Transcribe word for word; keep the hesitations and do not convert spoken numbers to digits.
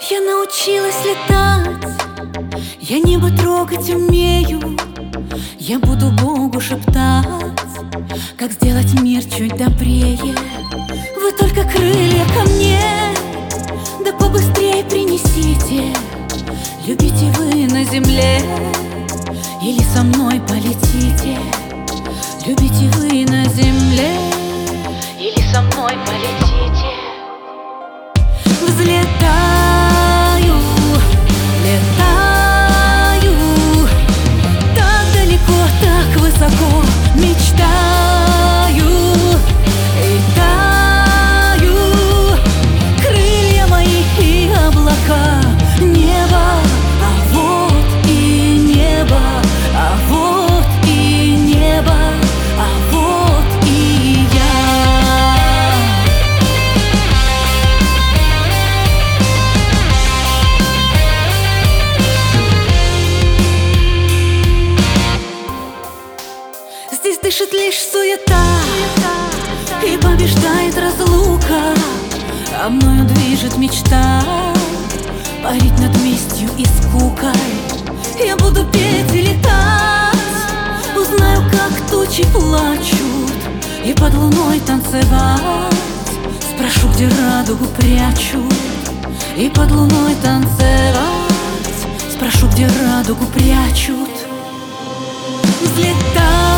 Я научилась летать, я небо трогать умею. Я буду Богу шептать, как сделать мир чуть добрее. Вы только крылья ко мне, да побыстрее принесите. Любите вы на земле или со мной полетите? Любите вы на земле или со мной полетите? Взлетаю, летаю, так далеко, так высоко, мечтаю и таю. Крылья мои и облака, небо, а вот и небо, а вот и небо, а вот и я. Здесь дышит лишь суета, и побеждает разлука, а мною движет мечта парить над местью и скукой. Я буду петь и летать, узнаю, как тучи плачут, и под луной танцевать. Спрошу, где радугу прячут, и под луной танцевать. Спрошу, где радугу прячут. Взлетать.